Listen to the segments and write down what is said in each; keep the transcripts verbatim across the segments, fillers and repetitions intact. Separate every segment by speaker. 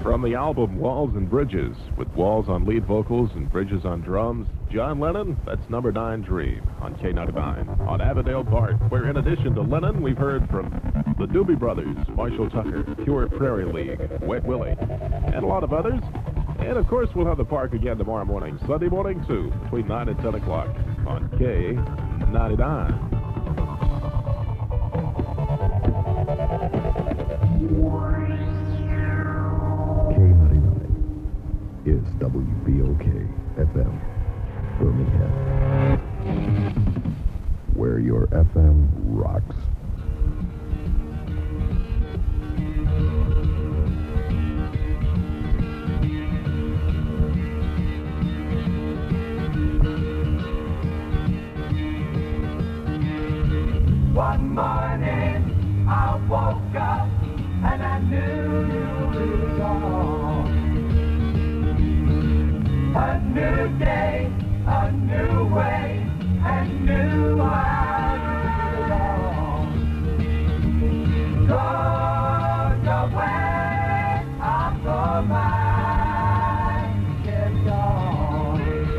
Speaker 1: From the album Walls and Bridges, with Walls on lead vocals and Bridges on drums, John Lennon, that's Number nine Dream on K ninety-nine. On Avondale Park, where in addition to Lennon, we've heard from the Doobie Brothers, Marshall Tucker, Pure Prairie League, Wet Willie, and a lot of others. And of course, we'll have the park again tomorrow morning, Sunday morning too, between nine and ten o'clock on K ninety-nine.
Speaker 2: Is W B O K F M, Birmingham, where your F M rocks.
Speaker 3: One morning I woke up and I knew it was on. A new day, a new way, and new how to belong. Goes away, I'll go mine, get gone.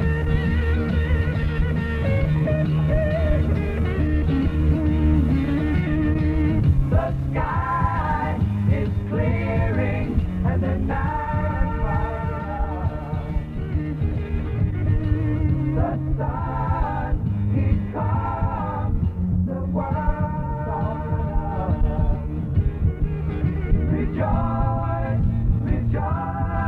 Speaker 3: The sky is clearing and the night. The sun, he comes, the world's all enough. Rejoice, rejoice.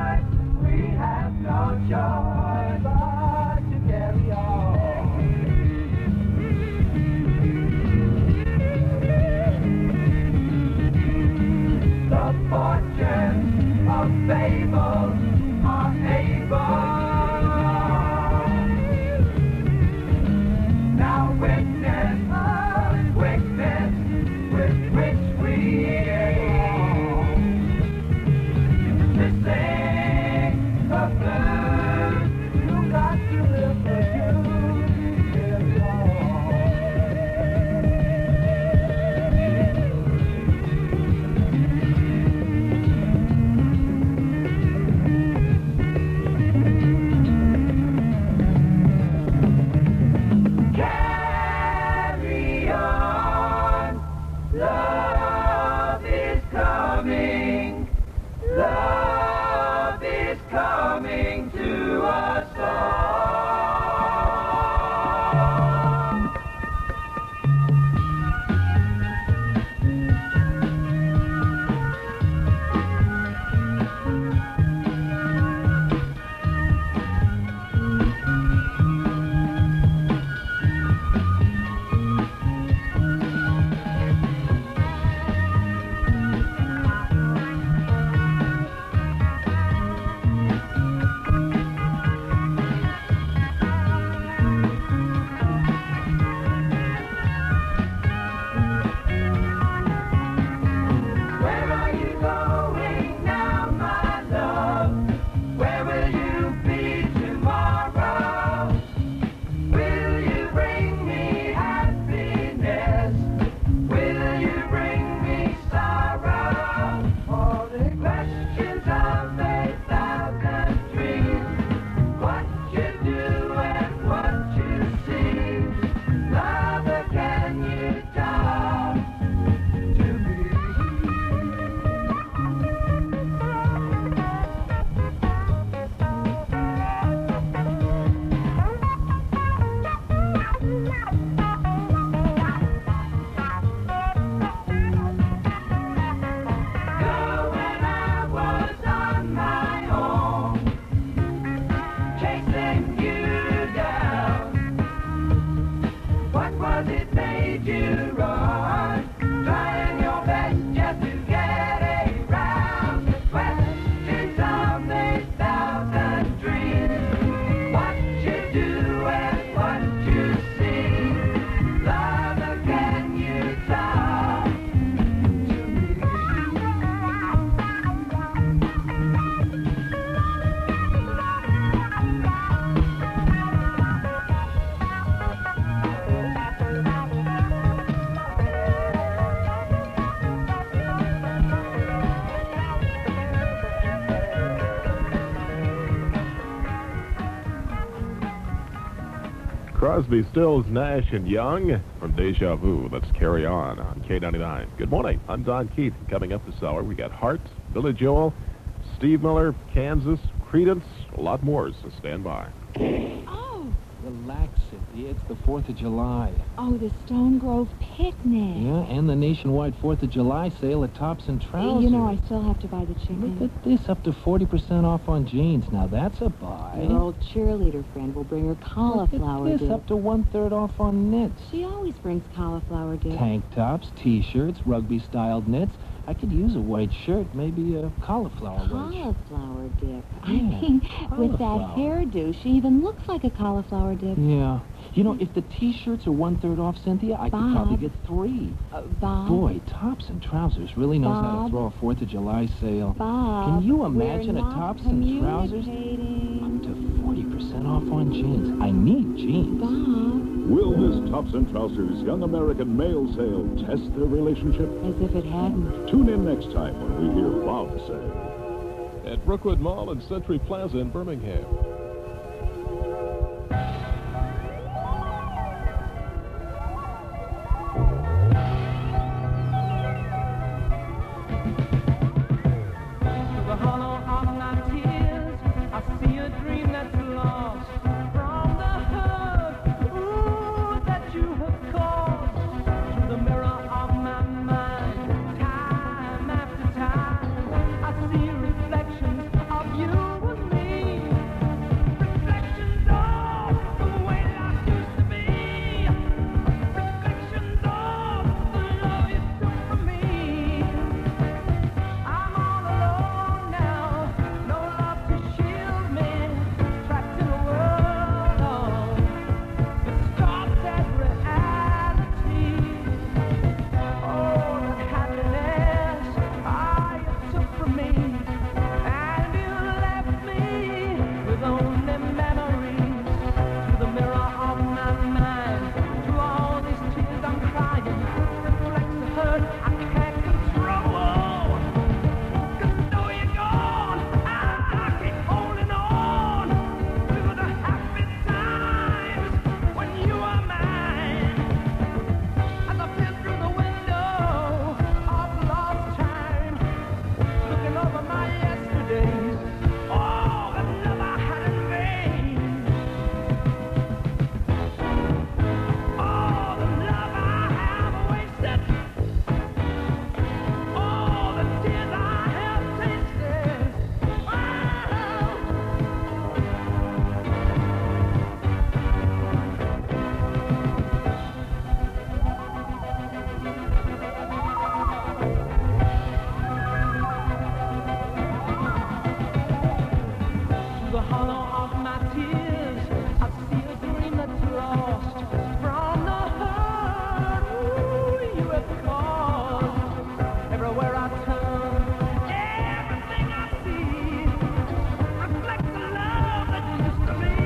Speaker 1: Crosby, Stills, Nash, and Young from Deja Vu. Let's carry on on K ninety-nine. Good morning. I'm Don Keith. Coming up this hour, we got Heart, Billy Joel, Steve Miller, Kansas, Creedence, a lot more, so stand by.
Speaker 4: Oh,
Speaker 5: Relax, Cynthia. It's the fourth of July.
Speaker 4: oh, the Stone Grove picnic.
Speaker 5: Yeah, and the nationwide fourth of July sale at Tops and Trousers.
Speaker 4: You know, I still have to buy the chicken.
Speaker 5: Look at this, up to forty percent off on jeans. Now that's a buy.
Speaker 4: Your old cheerleader friend will bring her cauliflower
Speaker 5: Look at this,
Speaker 4: dip.
Speaker 5: up to one-third off on knits.
Speaker 4: She always brings cauliflower dip.
Speaker 5: Tank tops, T-shirts, rugby-styled knits. I could use a white shirt, maybe a cauliflower wedge.
Speaker 4: Cauliflower dip. I
Speaker 5: Yeah,
Speaker 4: mean, with that
Speaker 5: cauliflower.
Speaker 4: hairdo, she even looks like a cauliflower dip.
Speaker 5: Yeah. You know, if the T-shirts are one-third off, Cynthia, I could probably
Speaker 4: Bob.
Speaker 5: get three.
Speaker 4: Uh, Bob.
Speaker 5: Boy, Tops and Trousers really knows how to
Speaker 4: Bob.
Speaker 5: throw a fourth of July sale.
Speaker 4: Bob.
Speaker 5: Can you imagine
Speaker 4: we're
Speaker 5: a
Speaker 4: not
Speaker 5: Tops and Trousers?
Speaker 4: communicating.
Speaker 5: Up to forty percent off on jeans. I need jeans.
Speaker 4: Bob,
Speaker 6: Will this Tops and Trousers Young American male sale test their relationship?
Speaker 4: as if it hadn't.
Speaker 6: Tune in next time when we hear Bob say.
Speaker 1: At Brookwood Mall and Century Plaza in Birmingham.
Speaker 3: The hollow of my tears, I see a dream that's lost from the hurt, ooh, that you have caused. To the mirror of my mind, time after time, I see reflections of you and me, reflections of the way life used to be, reflections of the love you took from me. I'm all alone now, no love to shield me, trapped in a world of distorted reality. Oh, the happiness I took from me, and you left me with only memories. To the mirror of my mind, to all these tears I'm crying, reflects the hurt I can't control. 'Cause though you're gone, I keep holding on to the happy times when you were mine. As I peer through the window of lost time, looking over my yesterdays, all the love I had in vain, all the love I have wasted, all the tears I have tasted. Oh. To the hollow of my tears, I see a dream that's lost from the hurt, ooh, you have caused. Everywhere I turn, everything I see reflects the love that used to be.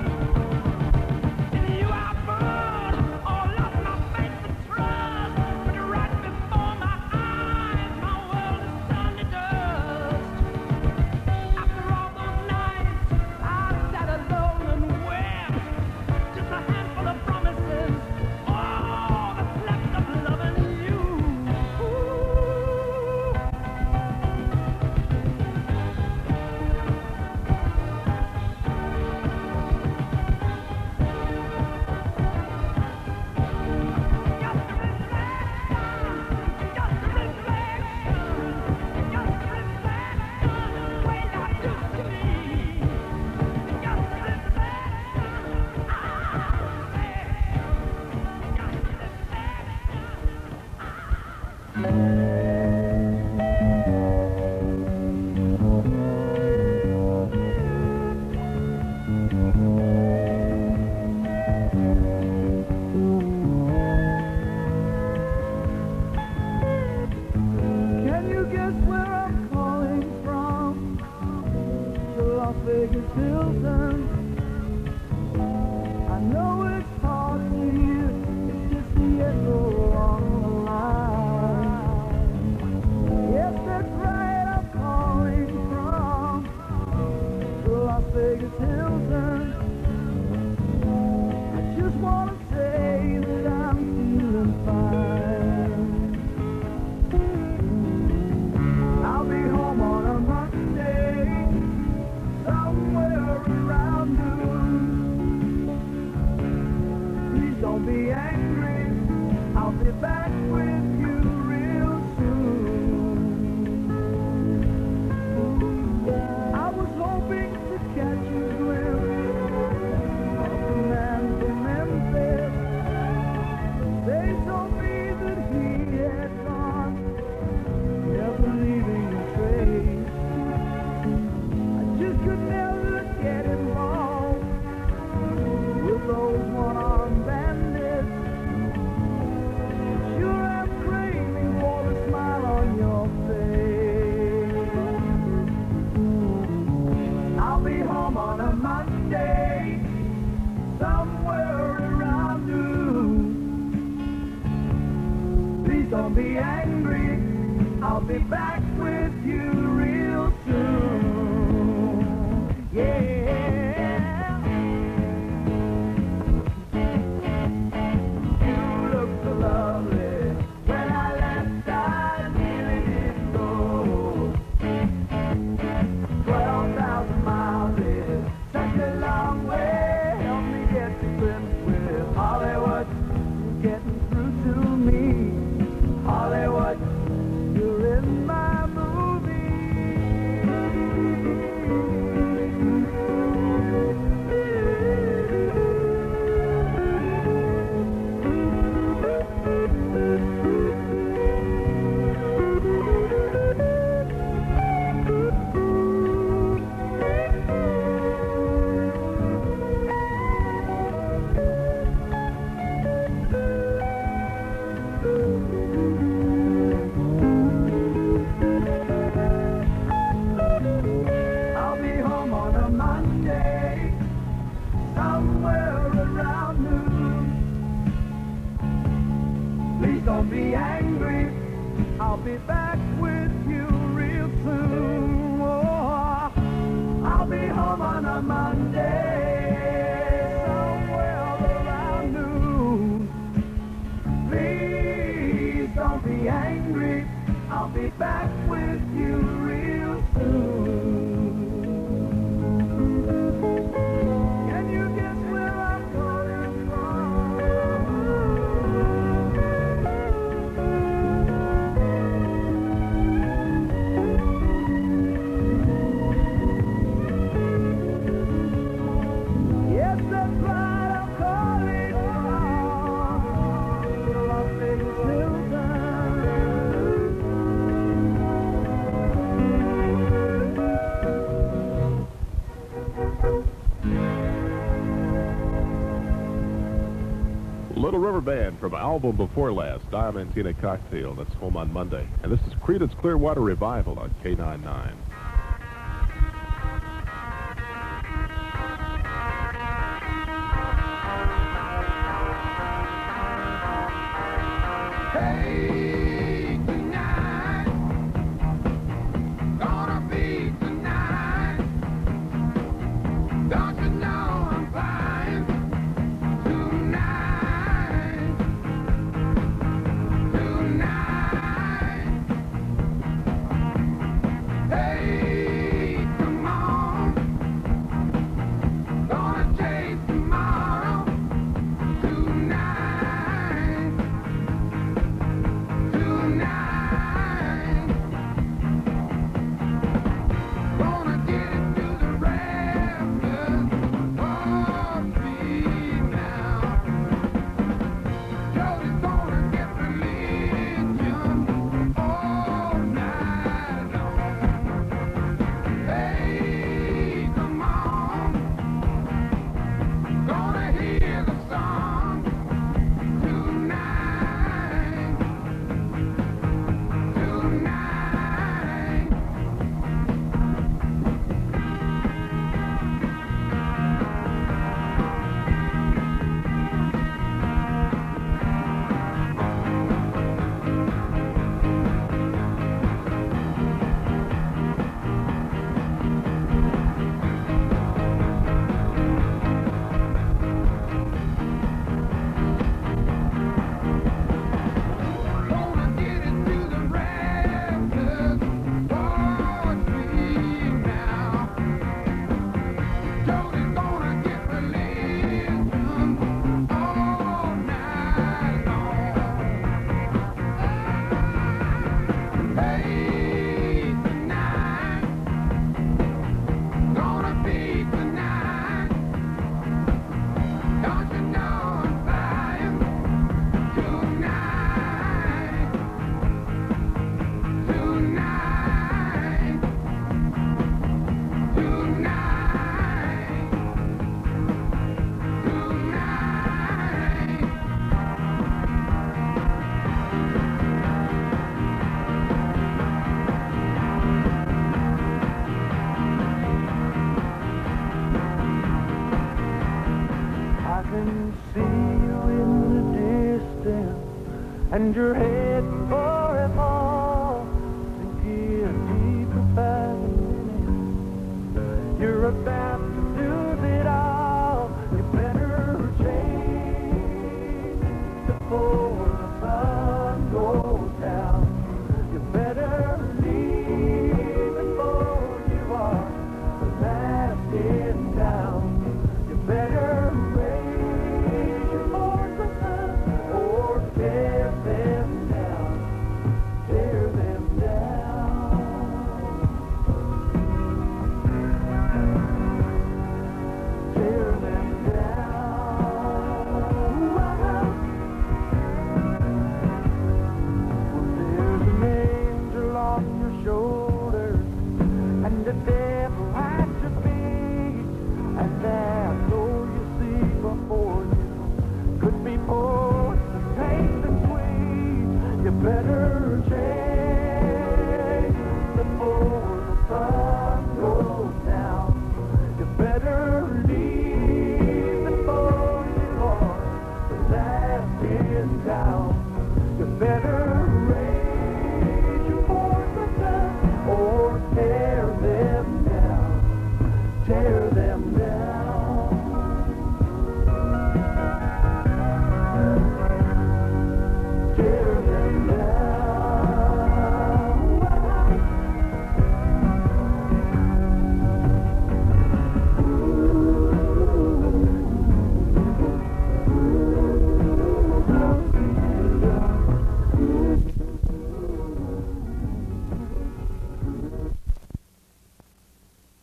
Speaker 3: In you I burn, oh, lost my faith and trust, but right before my eyes, my world is turned to dust. After all those nights, I sat alone and wept. Just a handful of promises, all that's left of loving you. Ooh. Just a reflection, just a reflection, just a reflection, the way life used to be. Just a reflection, I say, just a Can you guess where I'm calling from? The Las Vegas Hilton. I know it's hard to hear, it's just the echo on the line. Yes, that's right, I'm calling from the Las Vegas Hilton. I just be angry. I'll be back with you real soon. Yeah. You look so lovely. When I left, I nearly didn't go. Twelve thousand miles is such a long way. Help me get to grips with Hollywood. You're getting through to me. Hollywood, you're in my movie. I'll be home on a Monday, somewhere around noon. Please don't be angry. I'll be back with you real soon. Oh, I'll be home on a Monday, somewhere around noon. Please don't be angry. I'll be back with you real soon. Can you guess where I'm coming from? Yes, that's right, I'm calling from Las Vegas Hilton.
Speaker 1: Little River Band from album before last, Diamantina Cocktail. That's home on Monday. And this is Creedence Clearwater Revival on K ninety-nine.
Speaker 3: Hey, tonight, gonna be tonight. Don't you know I'm flying tonight, tonight. Hey, come on, gonna chase tomorrow tonight. Tonight, gonna get into the rafters for me now. Joey's gonna get religion all night long. Hey, come on, gonna hear the song tonight. Tonight, gonna get into the rafters for me now. Joey's gonna get religion all night long. Hey, tonight, gonna be tonight. Don't you know I'm flying tonight, tonight, tonight, I can see you in the distance, and your head